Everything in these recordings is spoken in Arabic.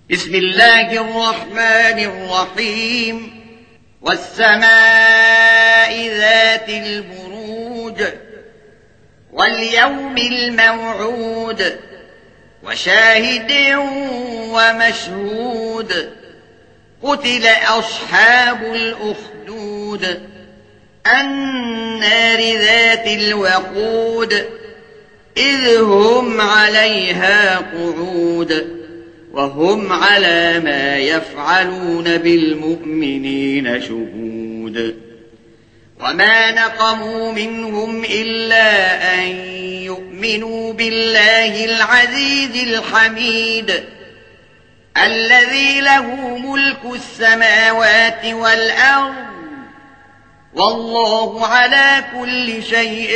بسم الله الرحمن الرحيم والسماء ذات البروج واليوم الموعود وشاهد ومشهود قتل أصحاب الأخدود النار ذات الوقود إذ هم عليها قعود وهم على ما يفعلون بالمؤمنين شهود وما نقموا منهم إلا أن يؤمنوا بالله العزيز الحميد الذي له ملك السماوات والأرض والله على كل شيء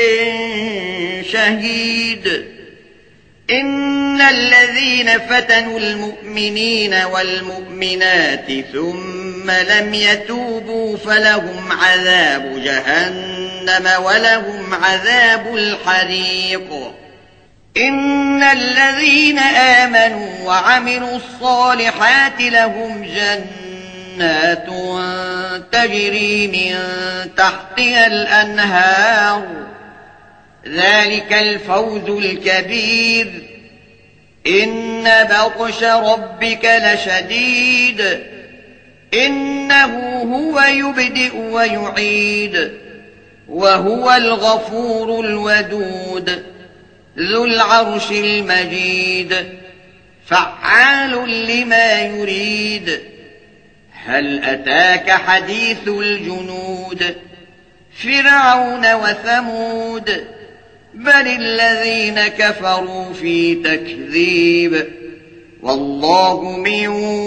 شهيد إن الذين فتنوا المؤمنين والمؤمنات ثم لم يتوبوا فلهم عذاب جهنم ولهم عذاب الحريق إن الذين آمنوا وعملوا الصالحات لهم جنات تجري من تحتها الأنهار ذلك الفوز الكبير إن بطش ربك لشديد إنه هو يبدئ ويعيد وهو الغفور الودود ذو العرش المجيد فعال لما يريد هل أتاك حديث الجنود فرعون وثمود بل الذين كفروا في تكذيب والله من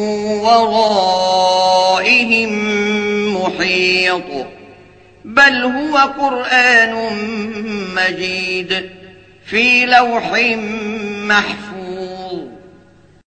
ورائهم محيط بل هو قرآن مجيد في لوح محفوظ